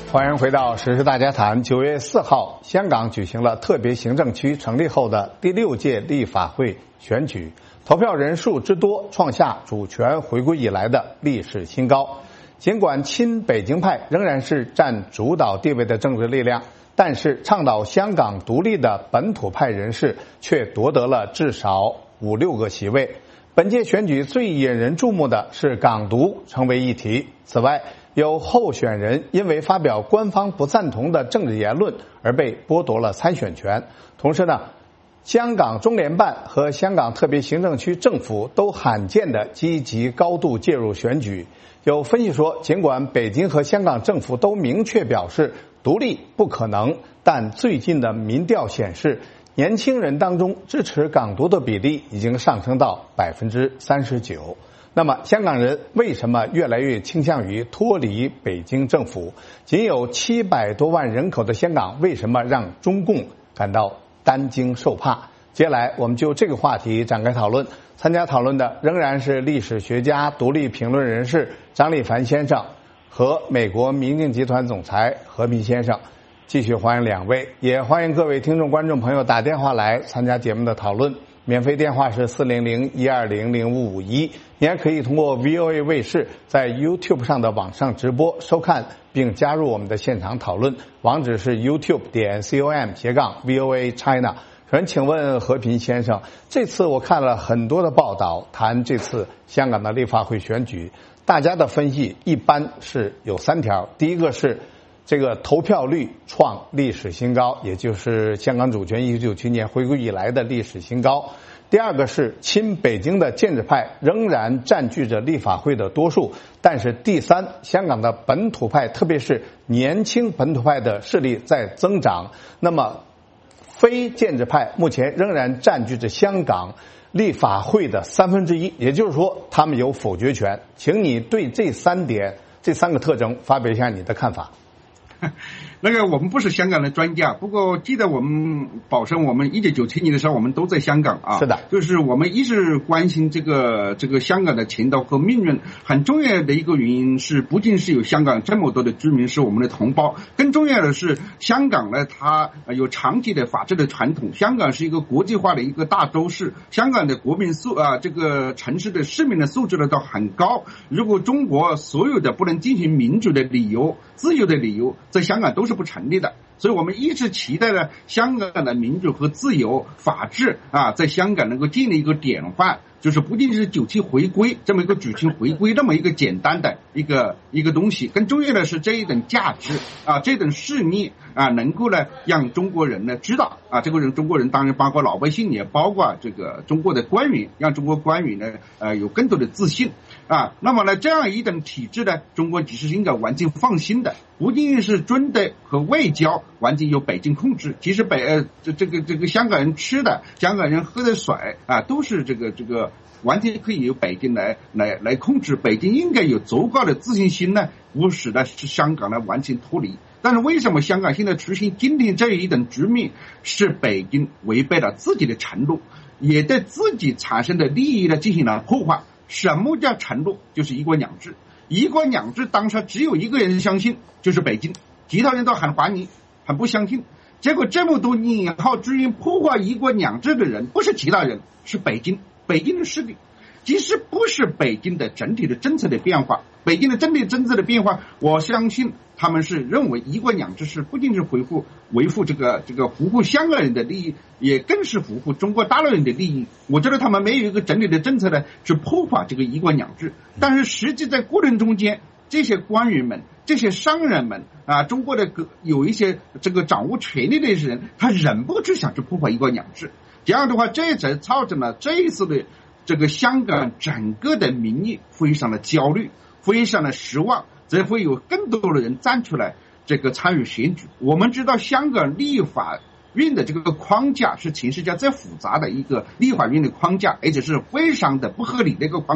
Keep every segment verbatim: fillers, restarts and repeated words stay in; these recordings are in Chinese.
欢迎回到时事大家谈。九月四号，香港举行了特别行政区成立后的第六届立法会选举，投票人数之多，创下主权回归以来的历史新高。尽管亲北京派仍然是占主导地位的政治力量，但是倡导香港独立的本土派人士却夺得了至少五六个席位。本届选举最引人注目的是港独成为议题。此外，有候选人因为发表官方不赞同的政治言论而被剥夺了参选权。同时呢，香港中联办和香港特别行政区政府都罕见的积极高度介入选举。有分析说，尽管北京和香港政府都明确表示独立不可能，但最近的民调显示，年轻人当中支持港独的比例已经上升到百分之三十九。那么，香港人为什么越来越倾向于脱离北京政府？仅有七百多万人口的香港，为什么让中共感到担惊受怕？接下来，我们就这个话题展开讨论。参加讨论的仍然是历史学家、独立评论人士张立凡先生和美国明镜集团总裁何平先生。继续欢迎两位，也欢迎各位听众观众朋友打电话来参加节目的讨论。免费电话是四零零一二零零五五一，你还可以通过 V O A 卫视在 YouTube 上的网上直播收看并加入我们的现场讨论，网址是 YouTube 点 com 斜杠 V O A China。首先请问和平先生，这次我看了很多的报道谈这次香港的立法会选举，大家的分析一般是有三条。第一个是这个投票率创历史新高，也就是香港主权一九九七年回归以来的历史新高。第二个是亲北京的建制派仍然占据着立法会的多数，但是第三，香港的本土派，特别是年轻本土派的势力在增长。那么非建制派目前仍然占据着香港立法会的三分之一，也就是说他们有否决权。请你对这三点这三个特征发表一下你的看法。 那个我们不是香港的专家，不过记得我们保生我们一九九七年的时候我们都在香港啊。 是的， 就是我们一直关心这个这个香港的前途和命运。很重要的一个原因是，不仅是有香港这么多的居民是我们的同胞，更重要的是香港呢它有长期的法治的传统，香港是一个国际化的一个大都市，香港的国民素啊这个城市的市民的素质呢都很高。如果中国所有的不能进行民主的理由、自由的理由在香港都是不成立的，所以我们一直期待着香港的民主和自由、法治啊，在香港能够建立一个典范，就是不仅是九七回归这么一个主权回归这么一个简单的一个一个东西，更重要的是这一等价值啊，这等事业啊，能够呢让中国人呢知道啊，这个人中国人当然包括老百姓，也包括这个中国的官员，让中国官员呢呃有更多的自信啊。那么呢，这样一等体制呢，中国只是应该完全放心的，不仅仅是军队和外交完全由北京控制，其实北呃这这个这个香港人吃的、香港人喝的水啊，都是这个这个完全可以由北京来来来控制。北京应该有足够的自信心呢，不使得香港呢完全脱离。但是为什么香港现在出现今天这一等局面，是北京违背了自己的承诺，也对自己产生的利益呢进行了破坏。什么叫承诺？就是一国两制。一国两制当时只有一个人相信，就是北京，其他人都很怀疑，很不相信。结果这么多年后，至于破坏一国两制的人不是其他人，是北京，北京的势力。其实不是北京的整体的政策的变化，北京的整体政策的变化，我相信他们是认为一国两制是不仅是维护维护这个这个服务香港人的利益，也更是服务中国大陆人的利益。我觉得他们没有一个整体的政策呢，去破坏这个一国两制。但是实际在过程中间，这些官员们、这些商人们啊，中国的有一些这个掌握权力的一些人，他忍不住想去破坏一国两制。这样的话，这才造成了这一次的这个香港整个的民意非常的焦虑，非常的失望，则会有更多的人站出来这个参与选举。我们知道香港立法院的这个框架是全世界最复杂的一个立法院的框架，而且是非常的不合理的一个框架。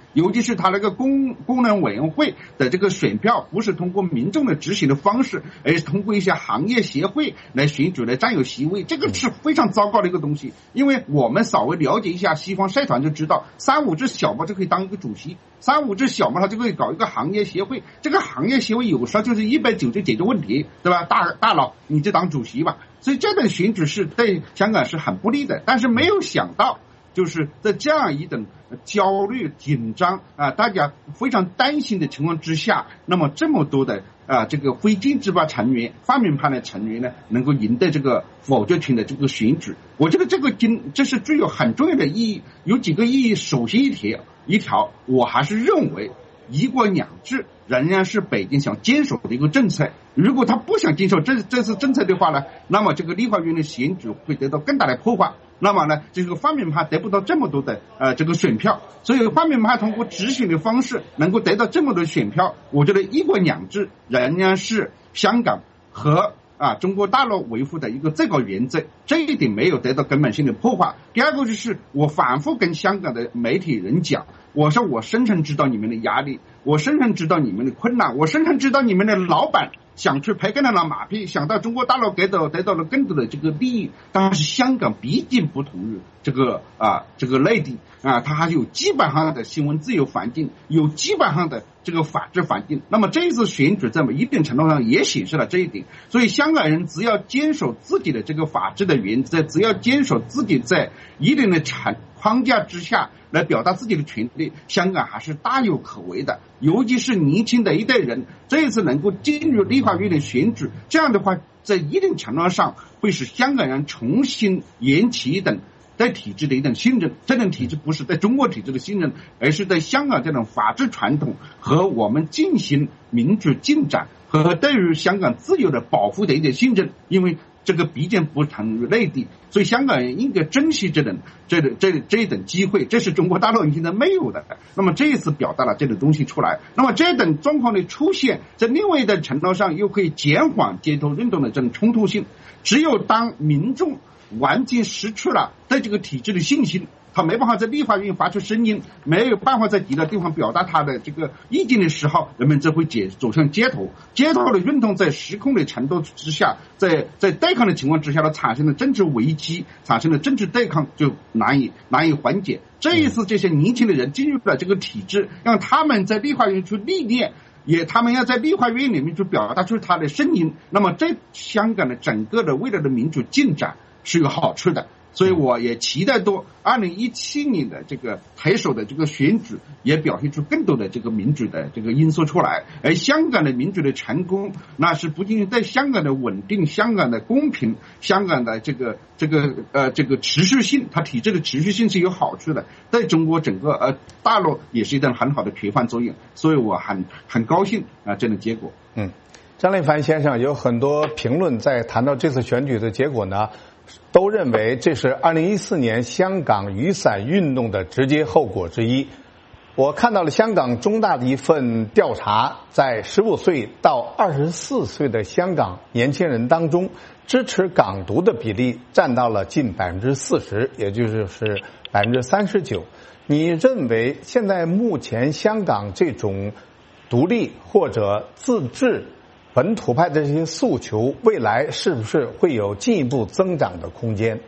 尤其是他那个功功能委员会的这个选票不是通过民众的执行的方式，而是通过一些行业协会来选举来占有席位，这个是非常糟糕的一个东西。因为我们稍微了解一下西方社团就知道，三五只小嘛就可以当一个主席，三五只小嘛他就可以搞一个行业协会，这个行业协会有时候就是一杯酒就解决问题，对吧？大大佬你就当主席吧。所以这种选举是对香港是很不利的，但是没有想到就是在这样一种焦虑紧张啊，大家非常担心的情况之下，那么这么多的啊这个非建制派成员、泛民派的成员呢，能够赢得这个否决权的这个选举，我觉得这个今这是具有很重要的意义，有几个意义。首先一条一条，我还是认为一国两制仍然是北京想坚守的一个政策。如果他不想坚守这这次政策的话呢，那么这个立法院的选举会得到更大的破坏。那么呢，这个泛民派得不到这么多的呃这个选票，所以泛民派通过直选的方式能够得到这么多选票，我觉得一国两制仍然是香港和啊中国大陆维护的一个最高原则，这一点没有得到根本性的破坏。第二个就是我反复跟香港的媒体人讲，我说我深深知道你们的压力，我深深知道你们的困难，我深深知道你们的老板想去拍更大的马屁，想到中国大陆得到得到了更多的这个利益，但是香港毕竟不同于这个啊这个内地啊，它还有基本上的新闻自由环境，有基本上的这个法治环境。那么这一次选举在一定程度上也显示了这一点，所以香港人只要坚守自己的这个法治的原则，只要坚守自己在一定的框架之下来表达自己的权利，香港还是大有可为的。尤其是年轻的一代人，这一次能够进入立法院的选举，这样的话在一定程度上会使香港人重新燃起一等对体制的一种信任。这种体制不是对中国体制的信任，而是对香港这种法治传统和我们进行民主进展和对于香港自由的保护的一点信任。因为这个毕竟不同于内地，所以香港人应该珍惜这种这种这这一等机会，这是中国大陆现在没有的。那么这一次表达了这种东西出来，那么这等状况的出现，在另外一个程度上又可以减缓街头运动的这种冲突性。只有当民众完全失去了对这个体制的信心，他没办法在立法院发出声音，没有办法在其他地方表达他的这个意见的时候，人们就会解走向街头。街头的运动在失控的程度之下，在在对抗的情况之下，它产生了政治危机，产生了政治对抗，就难以难以缓解。这一次这些年轻的人进入了这个体制，让他们在立法院去历练，也他们要在立法院里面去表达出他的声音，那么这香港的整个的未来的民主进展是有好处的。所以我也期待多二零一七年的这个台首的这个选举也表现出更多的这个民主的这个因素出来。而香港的民主的成功，那是不仅对香港的稳定、香港的公平、香港的这个这个呃这个持续性，它体制的持续性是有好处的，对中国整个呃大陆也是一种很好的陪伴作用。所以我很很高兴啊这种结果。 嗯，张立凡先生，有很多评论在谈到这次选举的结果呢，都认为这是二零一四年香港雨伞运动的直接后果之一。我看到了香港中大的一份调查，在十五岁到二十四岁的香港年轻人当中，支持港独的比例占到了近百分之四十，也就是百分之三十九。你认为现在目前香港这种独立或者自治本土派的这些诉求，未来是不是会有进一步增长的空间？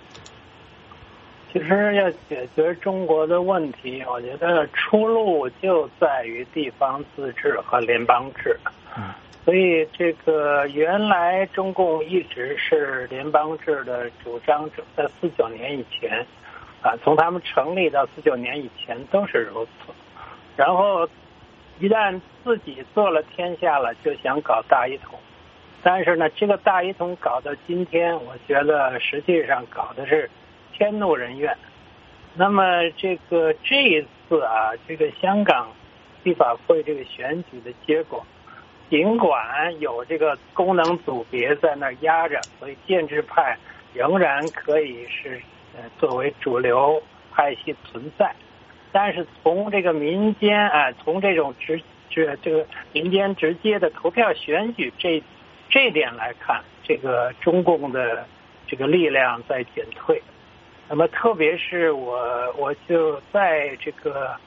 其实要解决中国的问题，我觉得出路就在于地方自治和联邦制。嗯，所以这个原来中共一直是联邦制的主张者，在四九年以前啊，从他们成立到四九年以前都是如此。然后一旦自己做了天下了，就想搞大一统。但是呢，这个大一统搞到今天，我觉得实际上搞的是天怒人怨。那么这个这一次啊，这个香港立法会这个选举的结果，尽管有这个功能组别在那压着，所以建制派仍然可以是呃作为主流派系存在。但是从这个民间啊，从这种直这这个民间直接的投票选举这这点来看，这个中共的这个力量在减退。那么特别是我我就在这个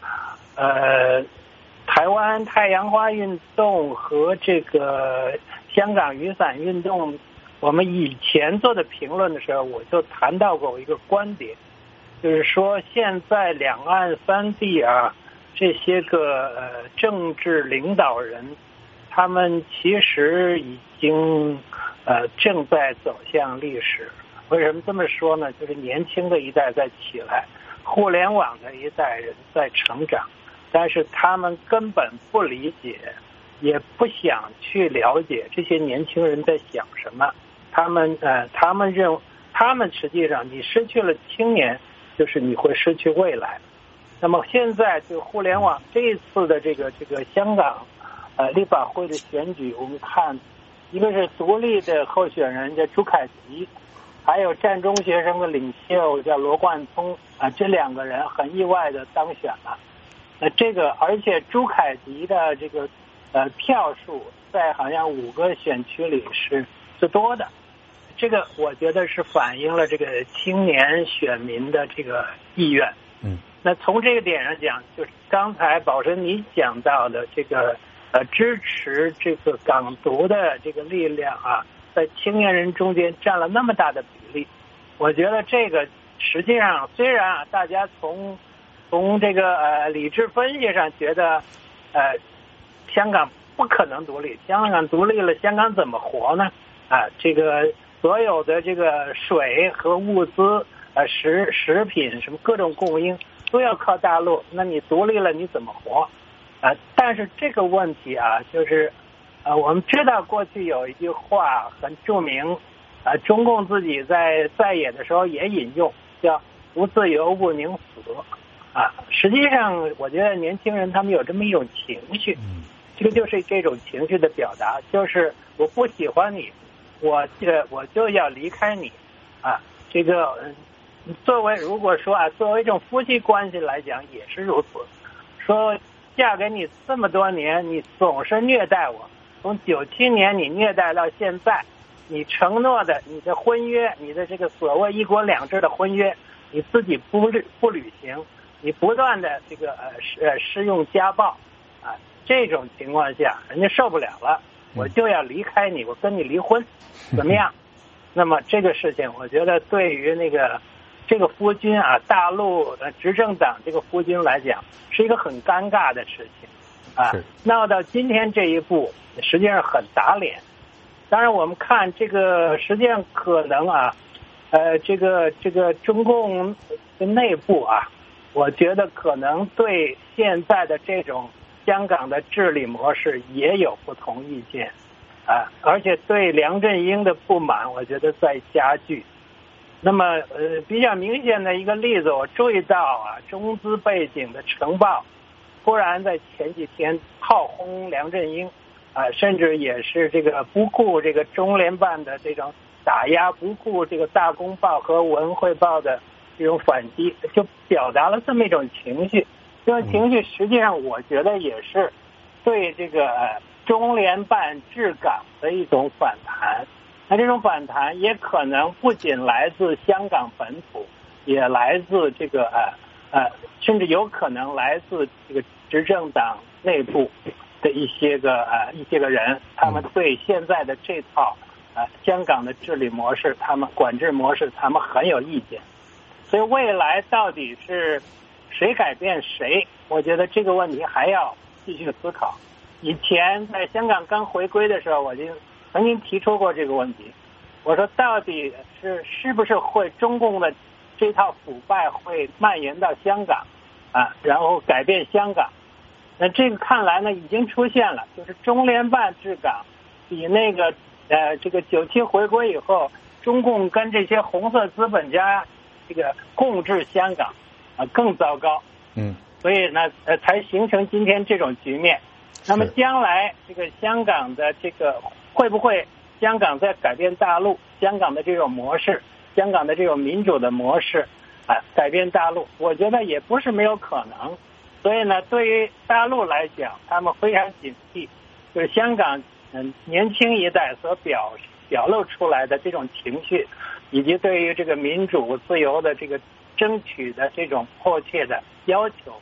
呃，台湾太阳花运动和这个香港雨伞运动，我们以前做的评论的时候，我就谈到过一个观点，就是说现在两岸三地啊，这些个呃政治领导人，他们其实已经呃正在走向历史。为什么这么说呢？就是年轻的一代在起来，互联网的一代人在成长，但是他们根本不理解，也不想去了解这些年轻人在想什么。他们呃，他们认，他们实际上你失去了青年，就是你会失去未来。那么现在就互联网这一次的这个这个香港呃立法会的选举，我们看一个是独立的候选人叫朱凯廸，还有战中学生的领袖叫罗冠聪啊，这两个人很意外的当选了。那这个而且朱凯廸的这个呃票数在好像五个选区里是最多的，这个我觉得是反映了这个青年选民的这个意愿。 嗯， 那从这个点上讲，就是刚才宝生你讲到的这个呃支持这个港独的这个力量啊，在青年人中间占了那么大的比例，我觉得这个实际上虽然啊大家从从这个呃理智分析上觉得呃香港不可能独立，香港独立了，香港怎么活呢？啊，这个所有的这个水和物资。呃，食食品什么各种供应都要靠大陆，那你独立了你怎么活？啊、呃，但是这个问题啊，就是呃，我们知道过去有一句话很著名，啊、呃，中共自己在在野的时候也引用，叫“不自由不宁死”。啊，实际上我觉得年轻人他们有这么一种情绪，这个就是这种情绪的表达，就是我不喜欢你，我这我就要离开你，啊，这个。作为如果说啊，作为一种夫妻关系来讲也是如此。说嫁给你这么多年，你总是虐待我，从九七年你虐待到现在，你承诺的你的婚约，你的这个所谓一国两制的婚约，你自己不不履行，你不断的这个呃施呃施用家暴啊，这种情况下，人家受不了了，我就要离开你，我跟你离婚，怎么样？那么这个事情，我觉得对于那个。这个夫君啊，大陆执政党这个夫君来讲，是一个很尴尬的事情啊。闹到今天这一步，实际上很打脸。当然，我们看这个，实际上可能啊，呃，这个这个中共的内部啊，我觉得可能对现在的这种香港的治理模式也有不同意见啊，而且对梁振英的不满，我觉得在加剧。那么，呃，比较明显的一个例子，我注意到啊，中资背景的晨报，突然在前几天炮轰梁振英，啊，甚至也是这个不顾这个中联办的这种打压，不顾这个大公报和文汇报的这种反击，就表达了这么一种情绪。这种情绪实际上，我觉得也是对这个呃中联办治港的一种反弹。那这种反弹也可能不仅来自香港本土，也来自这个呃呃，甚至有可能来自这个执政党内部的一些个呃一些个人，他们对现在的这套呃香港的治理模式，他们管制模式，他们很有意见。所以未来到底是谁改变谁，我觉得这个问题还要继续思考。以前在香港刚回归的时候，我就曾经提出过这个问题，我说到底是是不是会中共的这套腐败会蔓延到香港啊，然后改变香港？那这个看来呢已经出现了，就是中联办治港比那个呃这个九七回归以后，中共跟这些红色资本家这个共治香港啊更糟糕。 嗯， 所以呢呃才形成今天这种局面。那么将来这个香港的这个会不会香港在改变大陆，香港的这种模式，香港的这种民主的模式啊改变大陆，我觉得也不是没有可能。所以呢，对于大陆来讲，他们非常警惕，就是香港嗯年轻一代所表表露出来的这种情绪，以及对于这个民主自由的这个争取的这种迫切的要求，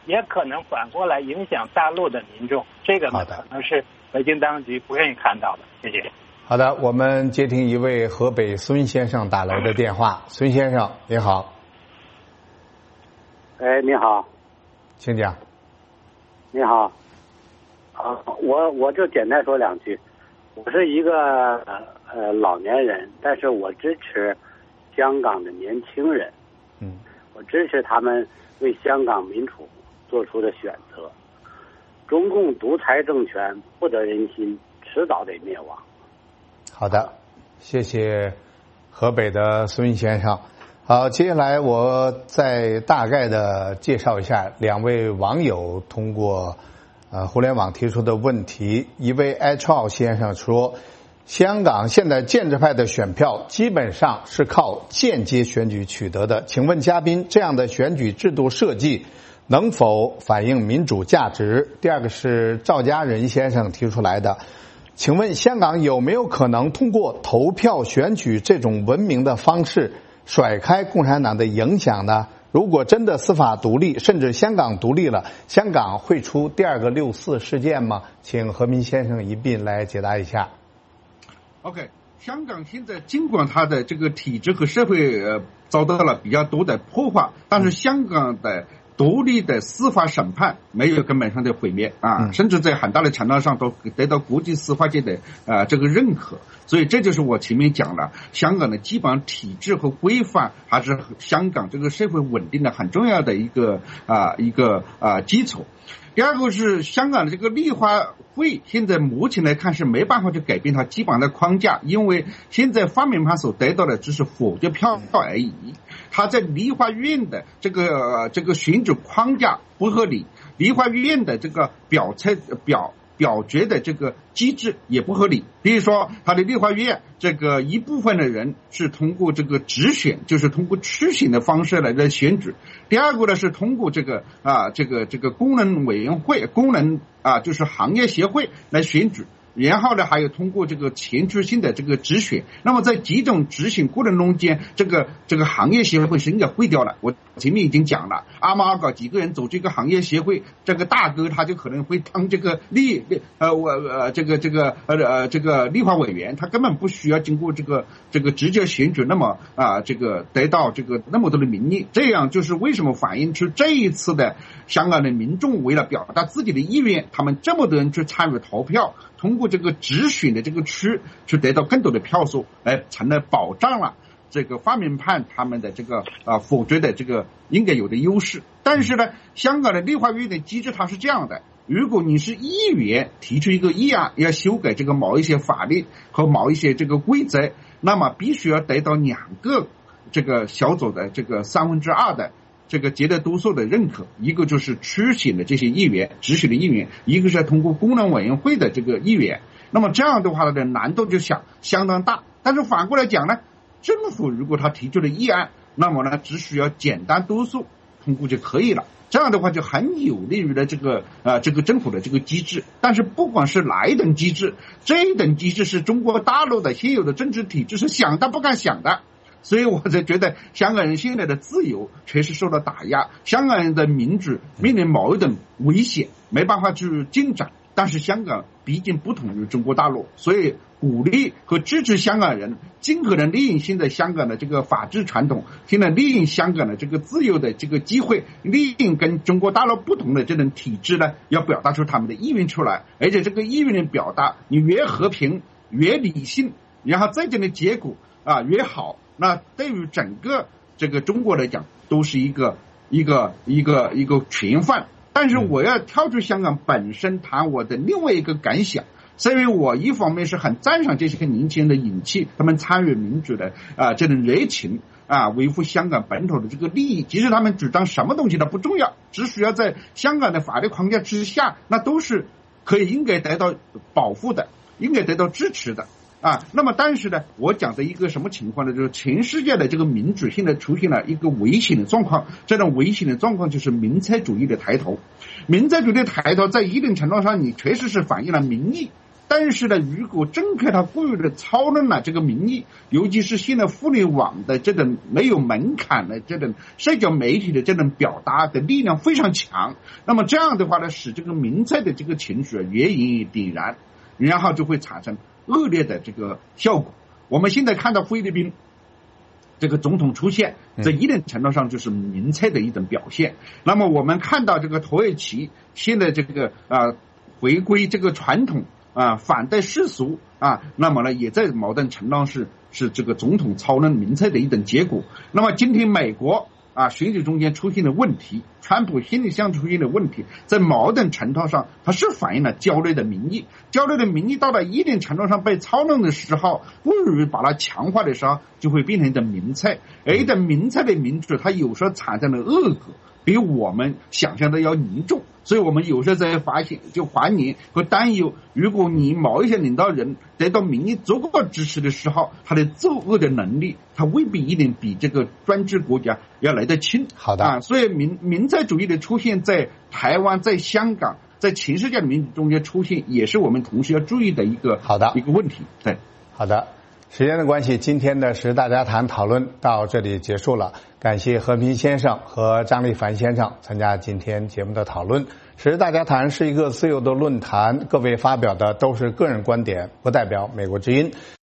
也可能反过来影响大陆的民众。这个呢，可能是北京当局不愿意看到的。谢谢。 好的，我们接听一位河北孙先生打来的电话。孙先生，你好。 哎，你好。 请讲。 你好。啊，我我就简单说两句。我是一个呃老年人，但是我支持香港的年轻人。 嗯。 我支持他们为香港民主做出的选择。中共独裁政权不得人心，迟早得灭亡。 好的，谢谢河北的孙先生。好，接下来我再大概的介绍一下两位网友通过呃互联网提出的问题。一位艾超先生说，香港现在建制派的选票基本上是靠间接选举取得的，请问嘉宾，这样的选举制度设计能否反映民主价值？第二个是赵家仁先生提出来的，请问香港有没有可能通过投票选举这种文明的方式甩开共产党的影响呢？如果真的司法独立，甚至香港独立了，香港会出第二个六四事件吗？请何民先生一并来解答一下。 OK， 香港现在尽管它的这个体制和社会呃遭到了比较多的破坏，但是香港的独立的司法审判没有根本上的毁灭啊，甚至在很大的程度上都得到国际司法界的啊这个认可。所以这就是我前面讲了，香港的基本体制和规范还是香港这个社会稳定的很重要的一个啊一个啊基础。第二个是香港的这个立法会，现在目前来看是没办法去改变它基本的框架，因为现在方面派所得到的只是否决票而已。它在立法院的这个这个选举框架不合理，立法院的这个表决表表决的这个机制也不合理。比如说，它的立法院这个一部分的人是通过这个直选，就是通过区选的方式来来选举；第二个呢是通过这个啊这个这个功能委员会、功能啊就是行业协会来选举。然后呢，还有通过这个前置性的这个直选。那么在几种执行过程中间，这个这个行业协会是应该会掉了。我前面已经讲了，阿猫阿狗几个人组织一个行业协会，这个大哥他就可能会当这个立呃我呃这个这个呃呃这个立法委员，他根本不需要经过这个这个直接选举，那么啊这个得到这个那么多的民意。这样就是为什么反映出这一次的香港的民众为了表达自己的意愿，他们这么多人去参与投票。通过这个直选的这个区去得到更多的票数，来成了保障了这个泛民派他们的这个啊否决的这个应该有的优势。但是呢，香港的立法院的机制它是这样的：如果你是议员提出一个议案要修改这个某一些法律和某一些这个规则，那么必须要得到两个这个小组的这个三分之二的。这个绝对多数的认可，一个就是区选的这些议员、直选的议员，一个是通过功能委员会的这个议员。那么这样的话呢，难度就相相当大。但是反过来讲呢，政府如果他提出了议案，那么呢，只需要简单多数通过就可以了。这样的话就很有利于了这个呃这个政府的这个机制。但是不管是哪一等机制，这一等机制是中国大陆的现有的政治体制是想都不敢想的。所以我才觉得香港人现在的自由确实受到打压，香港人的民主面临某一种危险，没办法去进展。但是香港毕竟不同于中国大陆，所以鼓励和支持香港人尽可能利用现在香港的这个法治传统，现在利用香港的这个自由的这个机会，利用跟中国大陆不同的这种体制呢，要表达出他们的意愿出来。而且这个意愿的表达，你越和平越理性，然后这样的结果啊越好。那对于整个这个中国来讲，都是一个一个一个一个全范。但是我要跳出香港本身谈我的另外一个感想，是因为我一方面是很赞赏这些年轻人的勇气，他们参与民主的啊这种热情啊，维护香港本土的这个利益。其实他们主张什么东西都不重要，只需要在香港的法律框架之下，那都是可以应该得到保护的，应该得到支持的。啊，那么但是呢，我讲的一个什么情况呢？就是全世界的这个民主现在出现了一个危险的状况，这种危险的状况就是民粹主义的抬头。民粹主义的抬头，在一定程度上，你确实是反映了民意但是呢，如果政客他过于的操弄了这个民意，尤其是现在互联网的这种没有门槛的这种社交媒体的这种表达的力量非常强，那么这样的话呢，使这个民粹的这个情绪越演越点燃，然后就会产生恶劣的这个效果。我们现在看到菲律宾这个总统出现，在一定程度上就是民粹的一种表现。那么我们看到这个土耳其现在这个啊、呃、回归这个传统啊，反对世俗啊，那么呢，也在某种程度上是是这个总统操弄民粹的一种结果。那么今天美国啊选举中间出现的问题，川普心理上出现的问题，在某种程度上，它是反映了焦虑的民意。焦虑的民意到了一定程度上被操弄的时候，不如把它强化的时候，就会变成一种民粹。而一种民粹的民主，它有时候产生的恶果比我们想象的要严重。所以我们有时候在发现，就怀疑和担忧，如果你某一些领导人得到民意足够支持的时候，他的作恶的能力，他未必一定比这个专制国家要来得轻。 好的啊， 所以民民粹主义的出现在台湾、在香港、在全世界的民主中间出现，也是我们同时要注意的一个好的一个问题。对， 好的。时间的关系，今天的时大家谈讨论到这里结束了。感谢和平先生和张立凡先生参加今天节目的讨论。时大家谈是一个自由的论坛，各位发表的都是个人观点，不代表美国之音。